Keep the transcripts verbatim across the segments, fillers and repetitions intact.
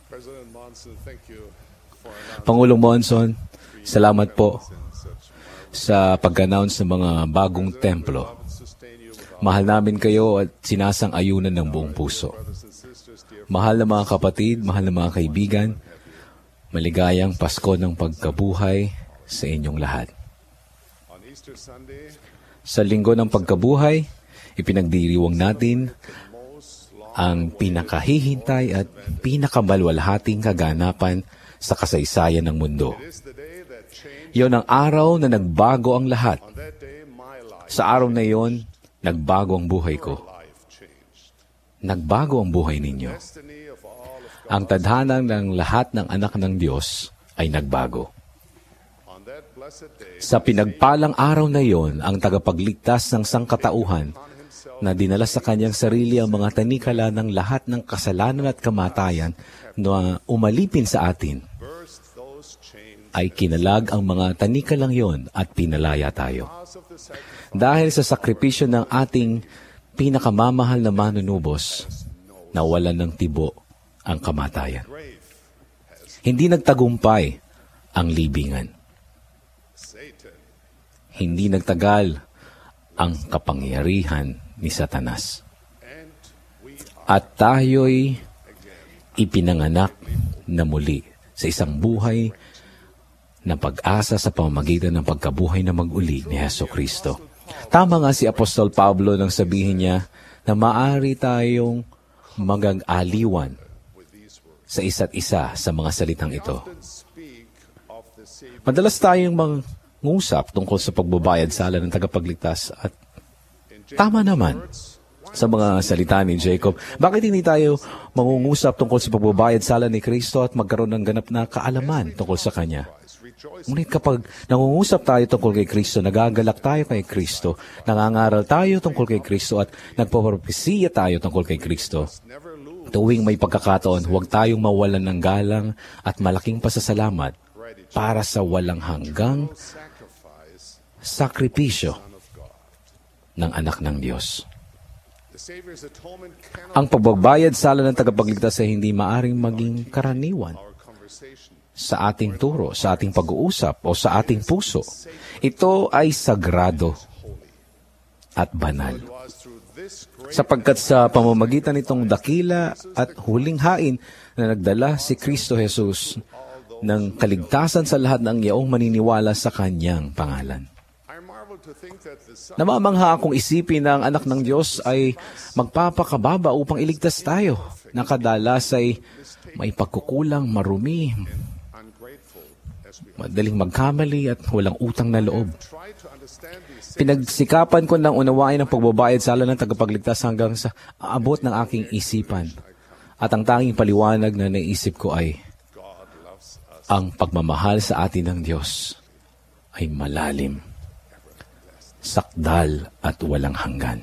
Pangulong Monson, salamat po sa pag-announce ng mga bagong templo. Mahal namin kayo at sinasang-ayunan ng buong puso. Mahal na mga kapatid, mahal na mga kaibigan, maligayang Pasko ng pagkabuhay sa inyong lahat. Sa linggo ng pagkabuhay, ipinagdiriwang natin ang pinakahihintay at pinakamalwalhating kaganapan sa kasaysayan ng mundo. Iyon ang araw na nagbago ang lahat. Sa araw na iyon, nagbago ang buhay ko. Nagbago ang buhay ninyo. Ang tadhana ng lahat ng anak ng Diyos ay nagbago. Sa pinagpalang araw na iyon, ang tagapagligtas ng sangkatauhan na dinala sa kanyang sarili ang mga tanikala ng lahat ng kasalanan at kamatayan na umalipin sa atin, ay kinalag ang mga tanikalang iyon at pinalaya tayo. Dahil sa sakripisyo ng ating pinakamamahal na manunubos, nawalan ng tibo ang kamatayan. Hindi nagtagumpay ang libingan. Hindi nagtagal ang kapangyarihan ni Satanas. At tayo'y ipinanganak na muli sa isang buhay na pag-asa sa pamamagitan ng pagkabuhay na mag-uli ni Jesucristo. Tama nga si Apostol Pablo nang sabihin niya na maaari tayong mag-aliwan sa isa't isa sa mga salitang ito. Madalas tayong mangusap tungkol sa pagbabayad sala ng tagapagligtas at tama naman sa mga salita ni Jacob. Bakit hindi tayo mangungusap tungkol sa pagbabayad sala ni Kristo at magkaroon ng ganap na kaalaman tungkol sa Kanya? Ngunit kapag nangungusap tayo tungkol kay Kristo, nagagalak tayo kay Kristo, nangangaral tayo tungkol kay Kristo at nagpapropesiya tayo tungkol kay Kristo, tuwing may pagkakataon, huwag tayong mawalan ng galang at malaking pasasalamat para sa walang hanggang sakripisyo ng anak ng Diyos. Ang pagbabayad sala ng tagapagligtas ay hindi maaring maging karaniwan sa ating turo, sa ating pag-uusap o sa ating puso. Ito ay sagrado at banal. Sapagkat sa pamamagitan nitong dakila at huling hain na nagdala si Kristo Jesus ng kaligtasan sa lahat ng iyaong maniniwala sa Kanyang pangalan. Namamangha akong isipin na ang anak ng Diyos ay magpapakababa upang iligtas tayo. Nakadalas ay may pagkukulang, marumi, madaling magkamali at walang utang na loob. Pinagsikapan ko nang unawain ang pagbabayad sala ng tagapagligtas hanggang sa aabot ng aking isipan. At ang tanging paliwanag na naisip ko ay, ang pagmamahal sa atin ng Diyos ay malalim, sakdal at walang hanggan.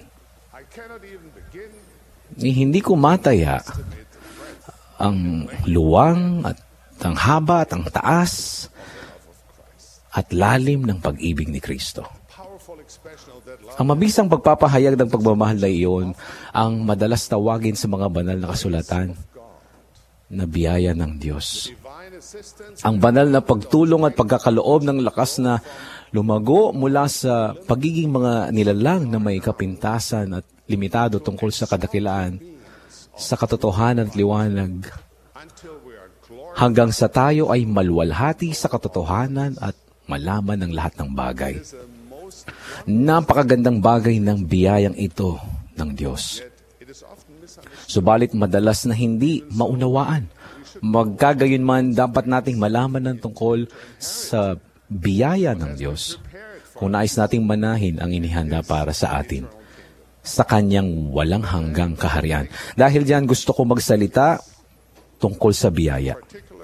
Ni hindi ko mataya ang luwang at ang haba at ang taas at lalim ng pag-ibig ni Kristo. Ang mabisang pagpapahayag ng pagmamahal na iyon ang madalas tawagin sa mga banal na kasulatan na biyaya ng Diyos. Ang banal na pagtulong at pagkakaloob ng lakas na lumago mula sa pagiging mga nilalang na may kapintasan at limitado tungkol sa kadakilaan, sa katotohanan at liwanag, hanggang sa tayo ay malwalhati sa katotohanan at malaman ng lahat ng bagay. Napakagandang bagay ng biyayang ito ng Diyos. Subalit madalas na hindi maunawaan. Magkagayon man, dapat nating malaman ng tungkol sa biyaya ng Diyos kung nais nating manahin ang inihanda para sa atin sa Kanyang walang hanggang kaharian. Dahil diyan gusto ko magsalita tungkol sa biyaya.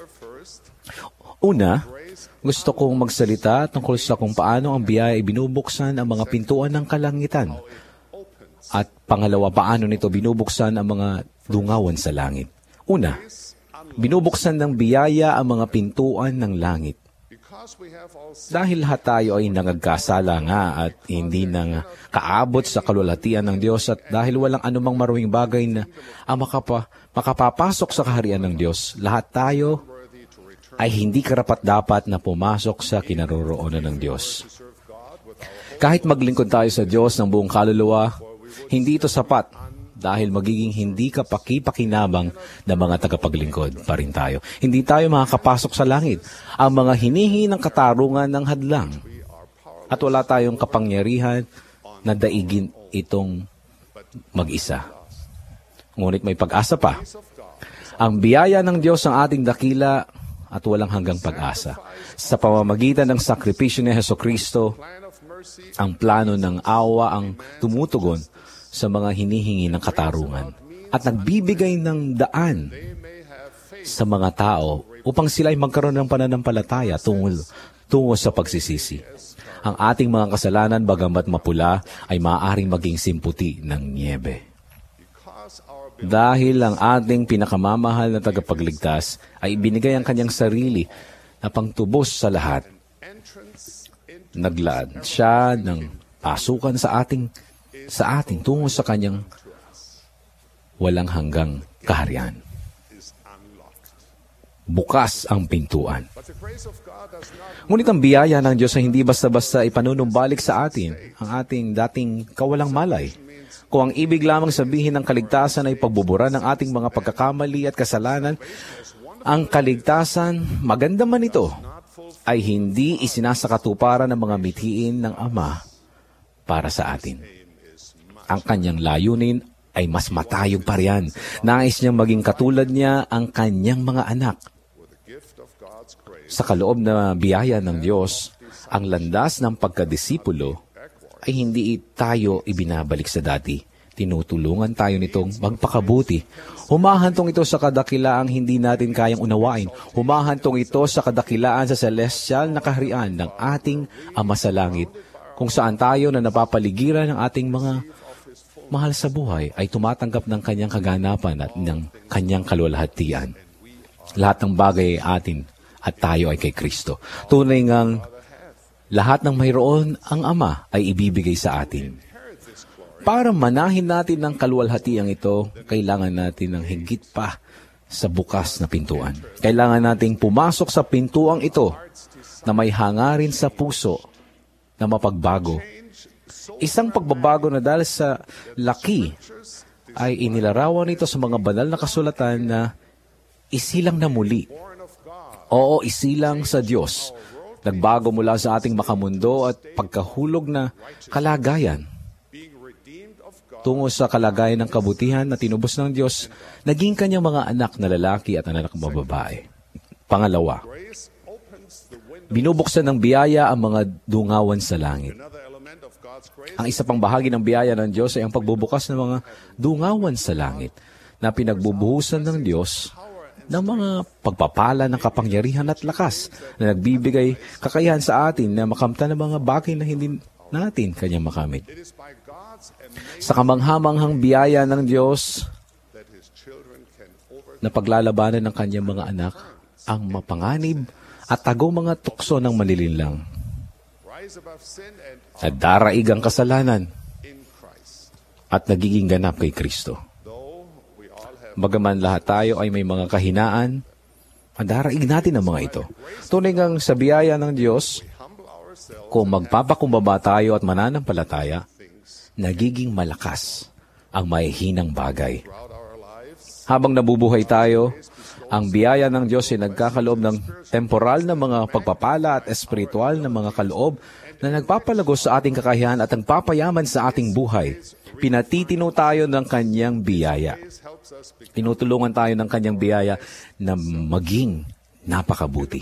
Una, gusto kong magsalita tungkol sa kung paano ang biyaya ay binubuksan ang mga pintuan ng kalangitan. At pangalawa, paano nito binubuksan ang mga dungawan sa langit. Una, binubuksan ng biyaya ang mga pintuan ng langit. Dahil lahat tayo ay nangagkasala nga at hindi nang kaabot sa kalulatian ng Diyos at dahil walang anumang maruing bagay na ang makapa, makapapasok sa kaharian ng Diyos, lahat tayo ay hindi karapat-dapat na pumasok sa kinaroroonan ng Diyos. Kahit maglingkod tayo sa Diyos ng buong kaluluwa, hindi ito sapat dahil magiging hindi kapaki-pakinabang na mga tagapaglingkod pa rin tayo. Hindi tayo makakapasok sa langit. Ang mga hinihingi ng katarungan ng hadlang at wala tayong kapangyarihan na daigin itong mag-isa. Ngunit may pag-asa pa. Ang biyaya ng Diyos ang ating dakila at walang hanggang pag-asa. Sa pamamagitan ng sakripisyo ni Hesukristo, ang plano ng awa ang tumutugon sa mga hinihingi ng katarungan at nagbibigay ng daan sa mga tao upang sila ay magkaroon ng pananampalataya tungo, tungo sa pagsisisi. Ang ating mga kasalanan, bagamat mapula, ay maaaring maging simputi ng niebe. Dahil ang ating pinakamamahal na tagapagligtas ay ibinigay ang kanyang sarili na pangtubos sa lahat. Naglaan siya ng pasukan sa ating sa atin tungo sa kanyang walang hanggang kaharian. Bukas ang pintuan. Ngunit ang biyaya ng Diyos ay hindi basta-basta ipanunumbalik sa atin ang ating dating kawalang malay. Kung ang ibig lamang sabihin ng kaligtasan ay pagbubura ng ating mga pagkakamali at kasalanan, ang kaligtasan, maganda man ito, ay hindi isinasakatuparan ng mga mithiin ng Ama para sa atin. Ang kanyang layunin ay mas matayog pa riyan. Nais niyang maging katulad niya ang kanyang mga anak. Sa kaloob na biyaya ng Diyos, ang landas ng pagkadisipulo ay hindi tayo ibinabalik sa dati. Tinutulungan tayo nitong magpakabuti. Humahantong ito sa kadakilaang hindi natin kayang unawain. Humahantong ito sa kadakilaan sa celestial na kaharian ng ating Ama sa Langit, kung saan tayo na napapaligiran ng ating mga mahal sa buhay ay tumatanggap ng kanyang kaganapan at ng kanyang kalwalhatian. Lahat ng bagay ay atin at tayo ay kay Kristo. Tunay ngang lahat ng mayroon ang Ama ay ibibigay sa atin. Para manahin natin ng kalwalhatiang ito, kailangan natin ng higit pa sa bukas na pintuan. Kailangan nating pumasok sa pintuang ito na may hangarin sa puso na mapagbago. Isang pagbabago na dahil sa laki ay inilarawan nito sa mga banal na kasulatan na isilang na muli. Oo, isilang sa Diyos. Nagbago mula sa ating makamundo at pagkahulog na kalagayan tungo sa kalagayan ng kabutihan na tinubos ng Diyos, naging kanyang mga anak na lalaki at anak na babae. Pangalawa, binubuksan ng biyaya ang mga dungawan sa langit. Ang isa pang bahagi ng biyaya ng Diyos ay ang pagbubukas ng mga dungawan sa langit na pinagbubuhusan ng Diyos ng mga pagpapala ng kapangyarihan at lakas na nagbibigay kakayahan sa atin na makamtan ng mga bagay na hindi natin kanyang makamit. Sa kamanghamanghang biyaya ng Diyos na paglalabanan ng kanyang mga anak ang mapanganib at tagong mga tukso ng malilinlang. At daraig ang kasalanan at nagiging ganap kay Kristo. Bagaman lahat tayo ay may mga kahinaan, daraig natin ang mga ito. Tunay ngang sa biyaya ng Diyos, kung magpapakumbaba tayo at mananampalataya, nagiging malakas ang mahihinang bagay. Habang nabubuhay tayo, ang biyaya ng Diyos ay nagkakaloob ng temporal na mga pagpapala at espiritual na mga kaloob na nagpapalago sa ating kakayahan at nagpapayaman sa ating buhay. Pinatitino tayo ng kanyang biyaya. Tinutulungan tayo ng kanyang biyaya na maging napakabuti.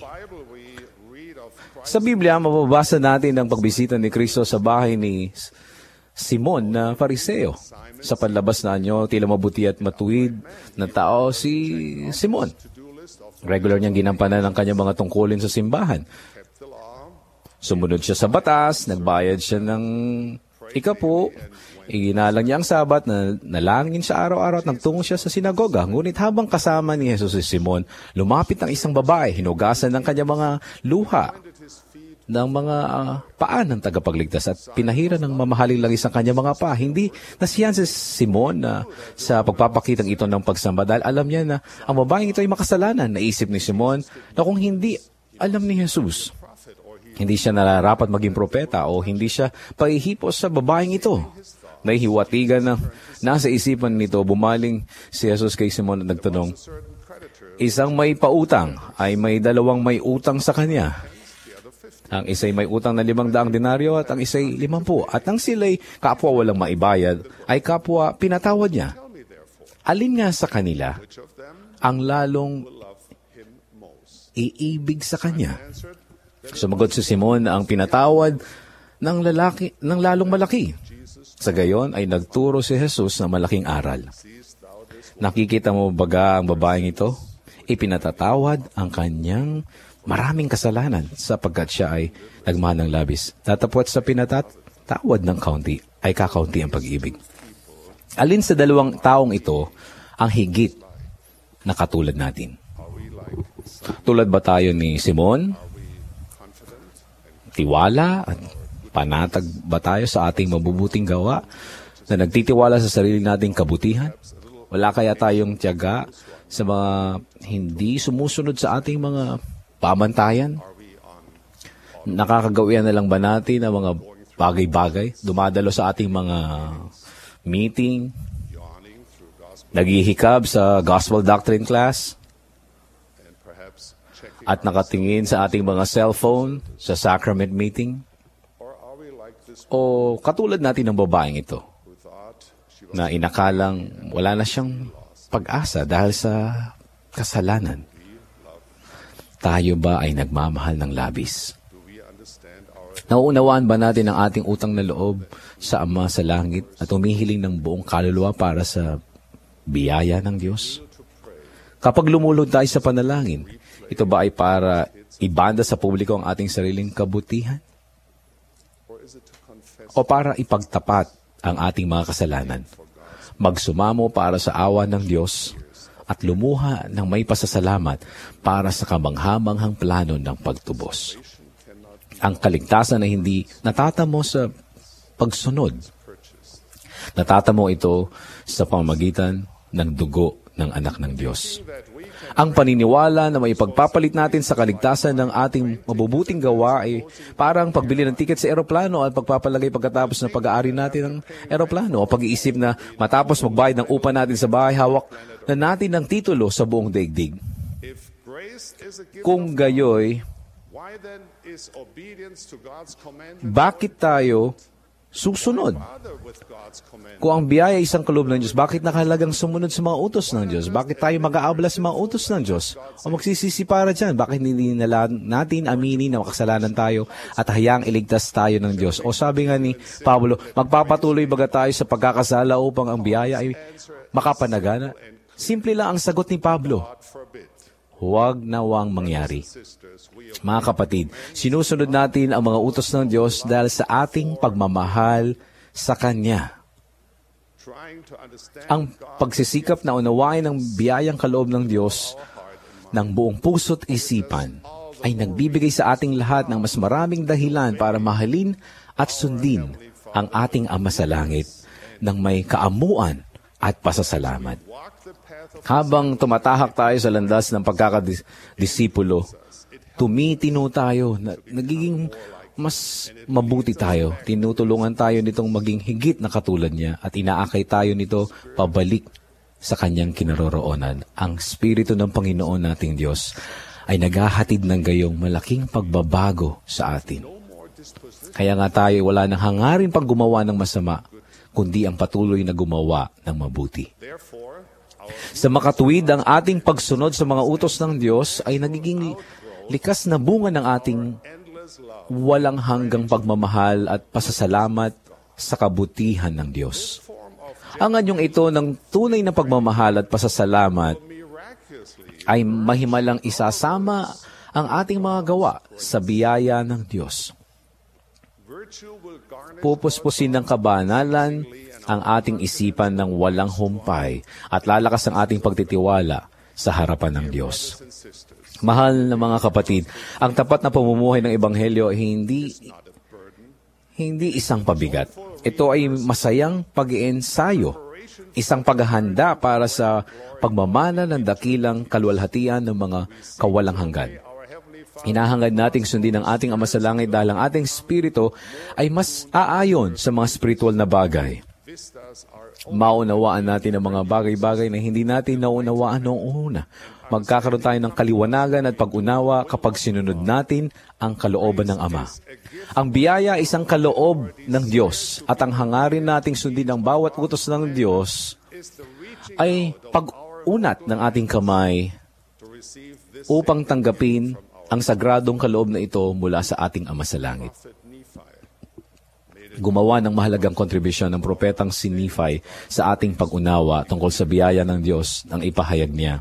Sa Biblia, mababasa natin ang pagbisita ni Kristo sa bahay ni Simon na Fariseo. Sa panlabas na anyo, tila mabuti at matuwid na tao si Simon. Regular niyang ginampanan ng kanyang mga tungkulin sa simbahan. Sumunod siya sa batas, nagbayad siya ng ikapu, iginalang niya ang sabat, na nalangin siya araw-araw at nagtungo siya sa sinagoga. Ngunit habang kasama ni Jesus si Simon, lumapit ang isang babae, hinugasan ng kanyang mga luha ng mga uh, paan ng tagapagligtas at pinahira ng mamahaling langis ang kanyang mga paa. Hindi nasiyan si Simon na uh, sa pagpapakitang ito ng pagsamba dahil alam niya na ang babaeng ito ay makasalanan. Naisip ni Simon na kung hindi alam ni Jesus, hindi siya nararapat maging propeta o hindi siya pahihipos sa babaeng ito. Nahihiwatigan na nasa isipan nito, bumaling si Jesus kay Simon at nagtanong, isang may pautang ay may dalawang may utang sa kanya. Ang isa'y may utang na limang daang denaryo at ang isa'y limampu. At ang sila'y kapwa walang maibayad, ay kapwa pinatawad niya. Alin nga sa kanila ang lalong iibig sa kanya? Sumagot si Simon na ang pinatawad ng lalaki ng lalong malaki. Sa gayon ay nagturo si Jesus ng malaking aral. Nakikita mo baga ang babaeng ito? Ipinatatawad ang kanyang maraming kasalanan sapagkat siya ay nagmahal ng labis. Tatapwat sa pinatatawad ng kaunti ay kakaunti ang pag-ibig. Alin sa dalawang taong ito ang higit na katulad natin? Tulad ba tayo ni Simon? Tiwala at panatag ba tayo sa ating mabubuting gawa na nagtitiwala sa sarili nating kabutihan? Wala kaya tayong tiyaga sa mga hindi sumusunod sa ating mga pamantayan? Nakakagawian na lang ba natin ang mga bagay-bagay? Dumadalo sa ating mga meeting? Naghihikab sa gospel doctrine class? At nakatingin sa ating mga cellphone sa sacrament meeting? O katulad natin ng babaeng ito na inakalang wala na siyang pag-asa dahil sa kasalanan? Tayo ba ay nagmamahal ng labis? Nauunawaan ba natin ang ating utang na loob sa Ama sa langit at humihiling ng buong kaluluwa para sa biyaya ng Diyos? Kapag lumulod tayo sa panalangin, ito ba ay para ibanda sa publiko ang ating sariling kabutihan? O para ipagtapat ang ating mga kasalanan? Magsumamo para sa awa ng Diyos at lumuha ng may pasasalamat para sa kamanghamanghang plano ng pagtubos. Ang kaligtasan na hindi natatamo sa pagsunod. Natatamo ito sa pamamagitan ng dugo ng anak ng Diyos. Ang paniniwala na may pagpapalit natin sa kaligtasan ng ating mabubuting gawa ay parang pagbili ng tiket sa eroplano at pagpapalagay pagkatapos ng pag-aari natin ng eroplano o pag-iisip na matapos magbayad ng upa natin sa bahay, hawak na natin ng titulo sa buong daigdig. Kung gayoy, bakit tayo susunod? Kung ang biyaya ay isang kaloob ng Diyos, bakit nakahalagang sumunod sa mga utos ng Diyos? Bakit tayo mag-aabla sa mga utos ng Diyos? O magsisisi para dyan? Bakit hindi nila natin aminin na makasalanan tayo at hayaang iligtas tayo ng Diyos? O sabi nga ni Pablo, magpapatuloy baga tayo sa pagkakasala upang ang biyaya ay makapanagana? Simple lang ang sagot ni Pablo. Huwag nawang mangyari. Mga kapatid, sinusunod natin ang mga utos ng Diyos dahil sa ating pagmamahal sa Kanya. Ang pagsisikap na unawain ang biyayang kaloob ng Diyos ng buong puso't isipan ay nagbibigay sa ating lahat ng mas maraming dahilan para mahalin at sundin ang ating Ama sa Langit ng may kaamuan at pasasalamat. Habang tumatahak tayo sa landas ng pagkakadisipulo, tumitino tayo, na, nagiging mas mabuti tayo. Tinutulungan tayo nitong maging higit na katulad niya at inaakay tayo nito pabalik sa kanyang kinaroroonan. Ang Espiritu ng Panginoon nating Diyos ay naghahatid ng gayong malaking pagbabago sa atin. Kaya nga tayo wala nang hangarin pang gumawa ng masama, kundi ang patuloy na gumawa ng mabuti. Sa makatuwid, ang ating pagsunod sa mga utos ng Diyos ay nagiging likas na bunga ng ating walang hanggang pagmamahal at pasasalamat sa kabutihan ng Diyos. Ang anyong ito ng tunay na pagmamahal at pasasalamat ay mahimalang isasama ang ating mga gawa sa biyaya ng Diyos. Pupuspusin ng kabanalan ang ating isipan ng walang humpay at lalakas ang ating pagtitiwala sa harapan ng Diyos. Mahal na mga kapatid, ang tapat na pamumuhay ng Ebanghelyo ay hindi, hindi isang pabigat. Ito ay masayang pag-iensayo, isang paghahanda para sa pagmamana ng dakilang kaluwalhatian ng mga kawalang hanggan. Hinahangad nating sundin ang ating Ama sa Langit dahil ang ating spirito ay mas aayon sa mga spiritual na bagay. Maunawaan natin ang mga bagay-bagay na hindi natin naunawaan noong una. Magkakaroon tayo ng kaliwanagan at pag-unawa kapag sinunod natin ang kalooban ng Ama. Ang biyaya ay isang kaloob ng Diyos at ang hangarin nating sundin ang bawat utos ng Diyos ay pag-unat ng ating kamay upang tanggapin ang sagradong kaloob na ito mula sa ating Ama sa Langit. Gumawa ng mahalagang kontribusyon ng propetang si Nephi sa ating pag-unawa tungkol sa biyaya ng Diyos ang ipahayag niya.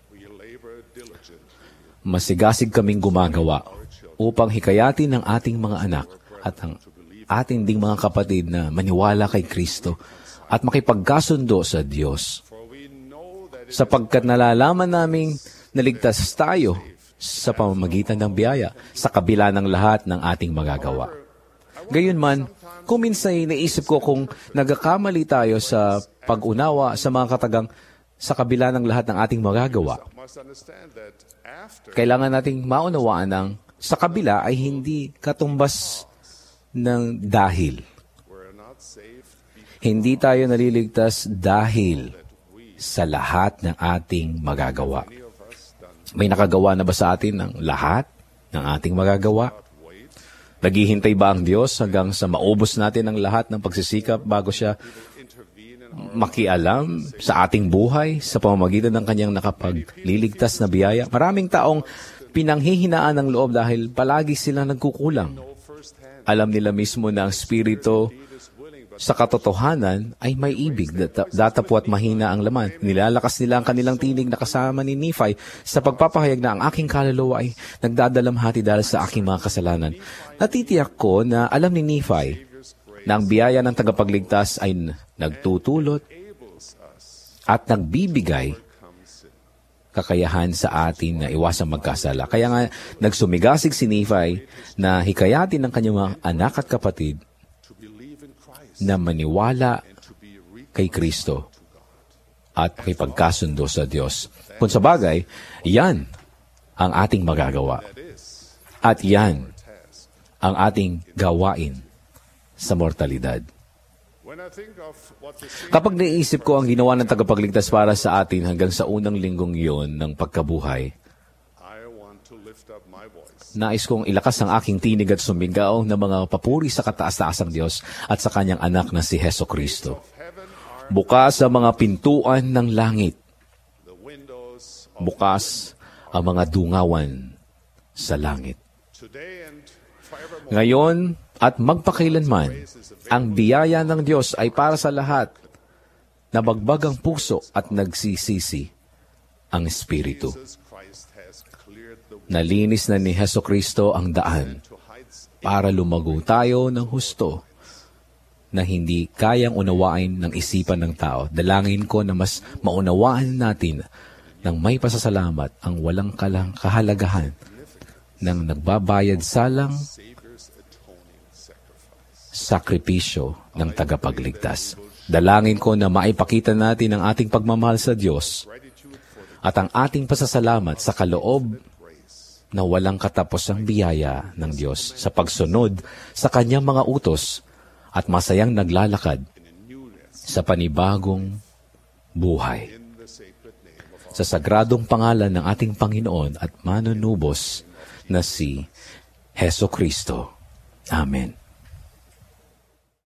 Masigasig kaming gumagawa upang hikayatin ng ating mga anak at ang ating ding mga kapatid na maniwala kay Kristo at makipagkasundo sa Diyos. Sapagkat nalalaman naming naligtas tayo sa pamamagitan ng biyaya sa kabila ng lahat ng ating magagawa. Gayunman, kung minsan naisip ko kung nagkakamali tayo sa pag-unawa sa mga katagang sa kabila ng lahat ng ating magagawa, kailangan nating maunawaan ng sa kabila ay hindi katumbas ng dahil. Hindi tayo naliligtas dahil sa lahat ng ating magagawa. May nakagawa na ba sa atin ng lahat ng ating magagawa? Naghihintay ba ang Diyos hanggang sa maubos natin ang lahat ng pagsisikap bago siya makialam sa ating buhay sa pamamagitan ng kanyang nakapagliligtas na biyaya? Maraming taong pinanghihinaan ng loob dahil palagi silang nagkukulang. Alam nila mismo na ang Espiritu sa katotohanan ay may ibig, datapwat mahina ang laman. Nilalakas nila ang kanilang tinig na kasama ni Nephi sa pagpapahayag na ang aking kaluluwa ay nagdadalamhati dahil sa aking mga kasalanan. Natitiyak ko na alam ni Nephi na ang biyaya ng tagapagligtas ay nagtutulot at nagbibigay kakayahan sa atin na iwasang magkasala. Kaya nga, nagsumigasig si Nephi na hikayatin ng kanyang mga anak at kapatid na maniwala kay Kristo at kay pagkasundo sa Diyos. Kung sa bagay, yan ang ating magagawa. At yan ang ating gawain sa mortalidad. Kapag naisip ko ang ginawa ng tagapagligtas para sa atin hanggang sa unang linggong iyon ng pagkabuhay, nais kong ilakas ang aking tinig at sumigaw ng mga papuri sa kataas-taasang Diyos at sa kanyang anak na si Heso Kristo. Bukas ang mga pintuan ng langit. Bukas ang mga dungawan sa langit. Ngayon at magpakailanman, ang biyaya ng Diyos ay para sa lahat na magbagang puso at nagsisisi ang Espiritu. Nalinis na ni Heso Kristo ang daan para lumago tayo ng husto na hindi kayang unawain ng isipan ng tao. Dalangin ko na mas maunawaan natin ng may pasasalamat ang walang kalang kahalagahan ng nagbabayad salang sakripisyo ng tagapagligtas. Dalangin ko na maipakita natin ang ating pagmamahal sa Diyos at ang ating pasasalamat sa kaloob na walang katapusang biyaya ng Diyos sa pagsunod sa kanyang mga utos at masayang naglalakad sa panibagong buhay. Sa sagradong pangalan ng ating Panginoon at manunubos na si Heso Kristo. Amen.